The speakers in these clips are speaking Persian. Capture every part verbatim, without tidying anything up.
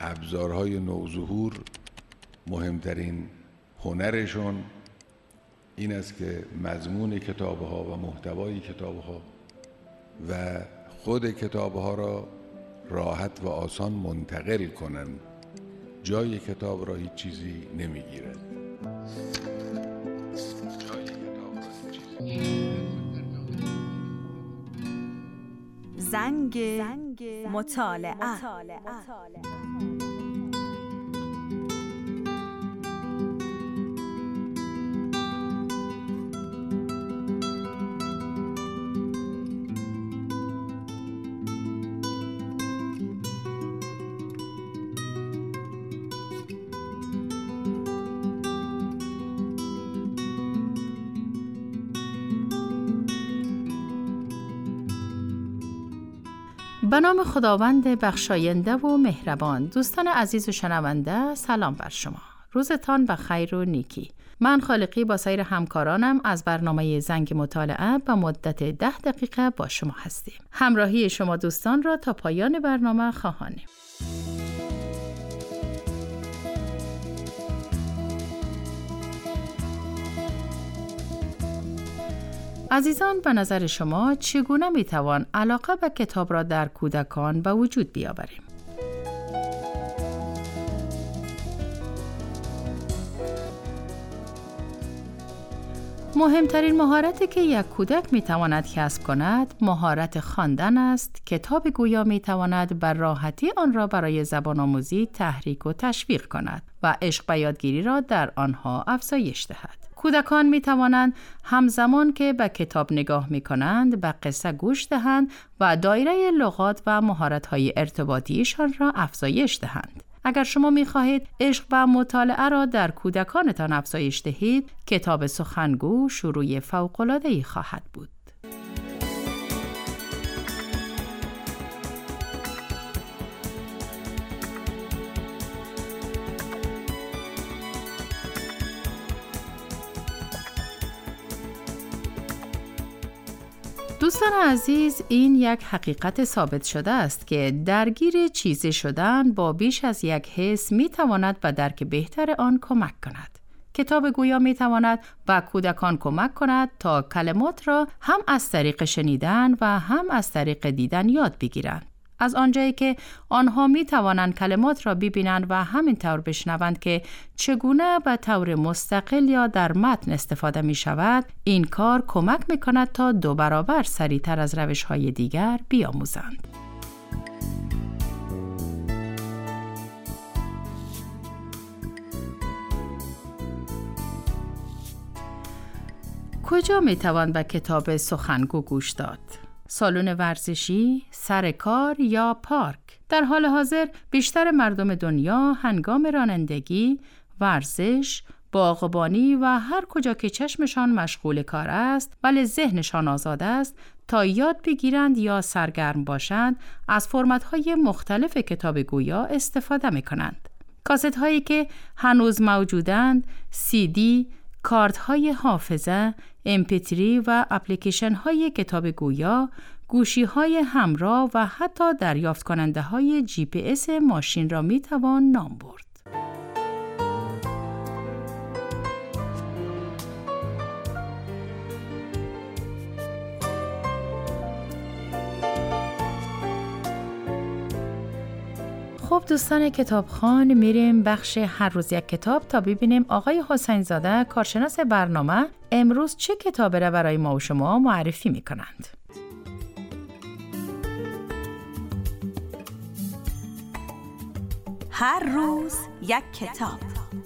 ابزارهای نوظهور مهمترین هنرشون این است که مضمون کتاب‌ها و محتوای کتاب‌ها و خود کتاب‌ها را راحت و آسان منتقل کنند. جای کتاب را هیچ چیزی نمیگیرد. جای کتاب را هیچ چیزی زنگ مطالعه. به نام خداوند بخشاینده و مهربان. دوستان عزیز و شنونده، سلام بر شما. روزتان بخیر و نیکی. من خالقی با سایر همکارانم از برنامه زنگ مطالعه به مدت ده دقیقه با شما هستیم. همراهی شما دوستان را تا پایان برنامه خواهانیم. عزیزان، به نظر شما چگونه میتوان علاقه به کتاب را در کودکان به وجود بیاوریم؟ مهمترین مهارتی که یک کودک میتواند کسب کند مهارت خواندن است. کتاب گویا میتواند بر راحتی آن را برای زبان آموزی تحریک و تشویق کند و عشق به یادگیری را در آنها افزایش دهد. کودکان می توانند همزمان که به کتاب نگاه می کنند به قصه گوش دهند و دایره لغات و مهارت‌های ارتباطیشان را افزایش دهند. اگر شما می خواهید عشق و مطالعه را در کودکانتان افزایش دهید، کتاب سخنگو شروع فوق‌العاده‌ای خواهد بود. دوستان عزیز، این یک حقیقت ثابت شده است که درگیر چیزی شدن با بیش از یک حس می تواند به درک بهتر آن کمک کند. کتاب گویا می تواند به کودکان کمک کند تا کلمات را هم از طریق شنیدن و هم از طریق دیدن یاد بگیرند. از آنجایی که آنها می توانند کلمات را ببینند و همین طور بشنوند که چگونه به طور مستقل یا در متن استفاده می شود، این کار کمک می کند تا دو برابر سریعتر از روش های دیگر بیاموزند. کجا می توان به کتاب سخنگو گوش داد؟ سالن ورزشی، سر کار یا پارک؟ در حال حاضر بیشتر مردم دنیا هنگام رانندگی، ورزش، باغبانی و هر کجا که چشمشان مشغول کار است ولی ذهنشان آزاد است تا یاد بگیرند یا سرگرم باشند از فرمت‌های مختلف کتاب گویا استفاده می‌کنند. کاست‌هایی که هنوز موجودند، سی دی، کارت‌های حافظه، ام پی تری و اپلیکیشن‌های کتاب گویا، گوشی‌های همراه و حتی دریافت کننده‌های جی پی اس ماشین را می‌توان نام برد. خب دوستان کتابخوان، میریم بخش هر روز یک کتاب تا ببینیم آقای حسین زاده کارشناس برنامه امروز چه کتابی را برای ما و شما معرفی میکنند. هر روز یک کتاب.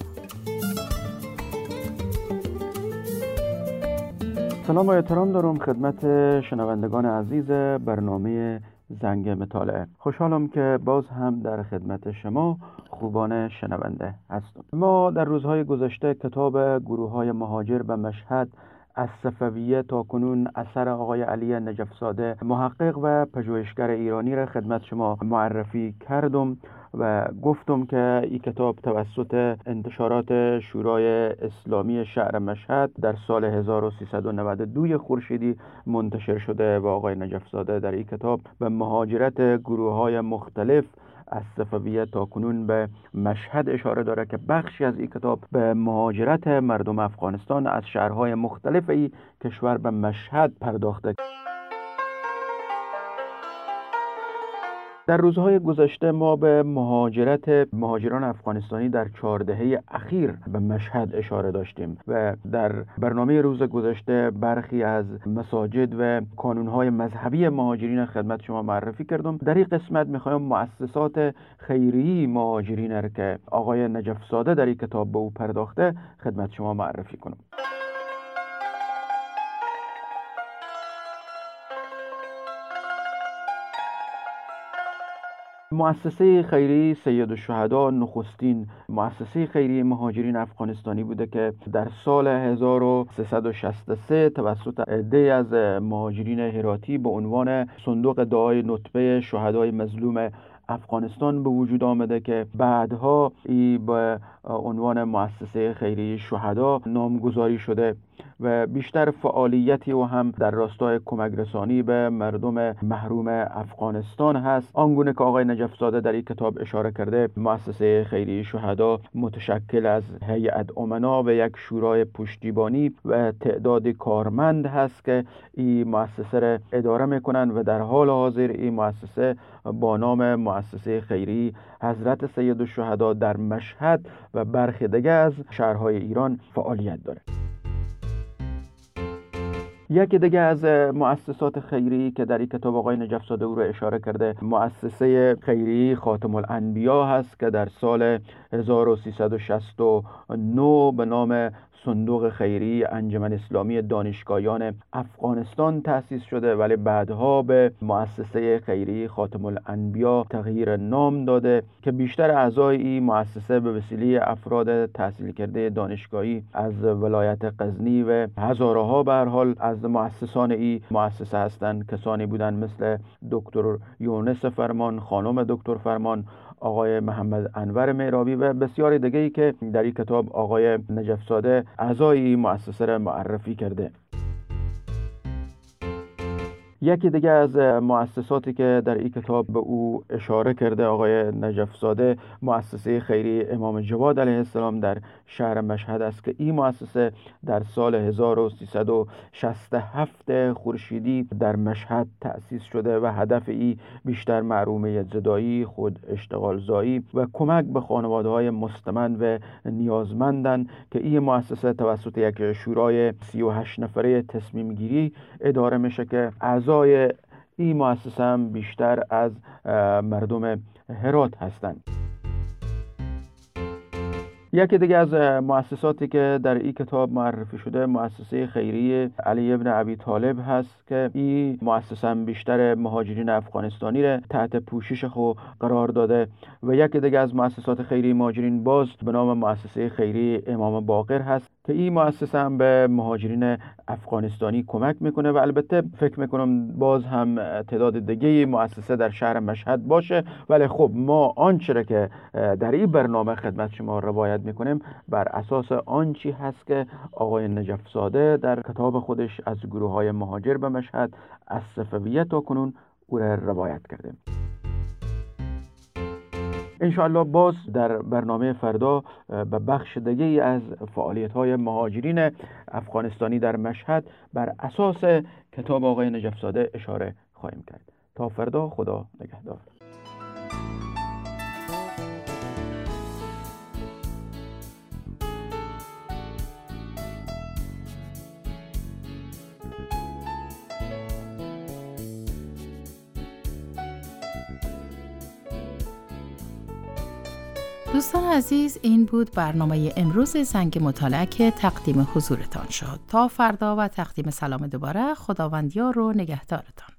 سلام و احترام دارم خدمت شنوندگان عزیز برنامه زنگ مطالعه. خوشحالم که باز هم در خدمت شما خوبان شنونده هستم. ما در روزهای گذشته کتاب گروه‌های مهاجر به مشهد از صفویه تا کنون اثر آقای علی نجف‌زاده محقق و پژوهشگر ایرانی را خدمت شما معرفی کردم و گفتم که این کتاب توسط انتشارات شورای اسلامی شهر مشهد در سال هزار و سیصد و نود و دو خورشیدی منتشر شده و آقای نجف‌زاده در این کتاب به مهاجرت گروه‌های مختلف از صفویه تا کنون به مشهد اشاره داره که بخشی از این کتاب به مهاجرت مردم افغانستان از شهرهای مختلف این کشور به مشهد پرداخته. در روزهای گذشته ما به مهاجرت مهاجران افغانستانی در چهار دهه اخیر به مشهد اشاره داشتیم و در برنامه روز گذشته برخی از مساجد و کانونهای مذهبی مهاجرین خدمت شما معرفی کردم. در این قسمت میخوایم مؤسسات خیریه مهاجرین را که آقای نجف زاده در این کتاب به او پرداخته خدمت شما معرفی کنم. مؤسسه خیریه سیدالشهدا نخستین مؤسسه خیریه مهاجرین افغانستانی بوده که در سال هزار و سیصد و شصت و سه توسط عده‌ای از مهاجرین هراتی به عنوان صندوق دعای نطبه شهدای مظلوم افغانستان به وجود آمده که بعدها ای به عنوان مؤسسه خیریه شهدا نامگذاری شده و بیشتر فعالیتی و هم در راستای کمک رسانی به مردم محروم افغانستان هست. آنگونه که آقای نجف زاده در این کتاب اشاره کرده، مؤسسه خیریه شهدا متشکل از هیئت امنا و یک شورای پشتیبانی و تعداد کارمند هست که این مؤسسه را اداره میکنن و در حال حاضر این مؤسسه با نام مؤسسه خیریه حضرت سیدالشهدا در مشهد و برخی دیگه از شهرهای ایران فعالیت داره. یکی دیگه از مؤسسات خیریه که در این کتاب آقای نجف زاده او رو اشاره کرده مؤسسه خیریه خاتم الانبیا هست که در سال هزار و سیصد و شصت و نه به نام صندوق خیریه انجمن اسلامی دانشگاهیان افغانستان تأسیس شده، ولی بعدها به مؤسسه خیریه خاتم الانبیا تغییر نام داده که بیشتر اعضای این مؤسسه به وسیله افراد تحصیل کرده دانشگاهی از ولایت غزنی و هزاره ها به هر حال از مؤسسان این مؤسسه هستند. کسانی بودند مثل دکتر یونس فرمان، خانم دکتر فرمان، آقای محمد انور میرابی و بسیاری دیگه‌ای که در این کتاب آقای نجف زاده اعضای این مؤسسه را معرفی کرده. یکی دیگه از مؤسساتی که در این کتاب به او اشاره کرده آقای نجف زاده مؤسسه خیریه امام جواد علیه السلام در شهر مشهد است که این مؤسسه در سال هزار و سیصد و شصت و هفت خورشیدی در مشهد تأسیس شده و هدف ای بیشتر محرومیت زدایی، خود اشتغال زایی و کمک به خانواده‌های مستمند و نیازمندند که این مؤسسه توسط یک شورای سی و هشت نفره تصمیم گیری اداره میشه که اعضای این مؤسسه هم بیشتر از مردم هرات هستند. یکی دیگه از مؤسساتی که در این کتاب معرفی شده مؤسسه خیریه علی ابن ابی طالب هست که این مؤسسه هم بیشتر مهاجرین افغانستانی را تحت پوشش خود قرار داده و یکی دیگه از مؤسسات خیریه مهاجرین باز به نام مؤسسه خیریه امام باقر هست که این مؤسسه هم به مهاجرین افغانستانی کمک میکنه و البته فکر میکنم باز هم تعداد دیگه مؤسسه در شهر مشهد باشه، ولی خب ما آنچه را که در این برنامه خدمت شما روایت میکنیم بر اساس آنچی هست که آقای نجف زاده در کتاب خودش از گروه های مهاجر به مشهد از صفویه تا کنون او را روایت کرده. انشاءالله باز در برنامه فردا به بخش دیگه از فعالیت‌های مهاجرین افغانستانی در مشهد بر اساس کتاب آقای نجف زاده اشاره خواهیم کرد. تا فردا، خدا نگهدار. دوستان عزیز، این بود برنامه امروز زنگ مطالعه که تقدیم حضورتان شد. تا فردا و تقدیم سلام دوباره، خداوند یار و نگهدارتان.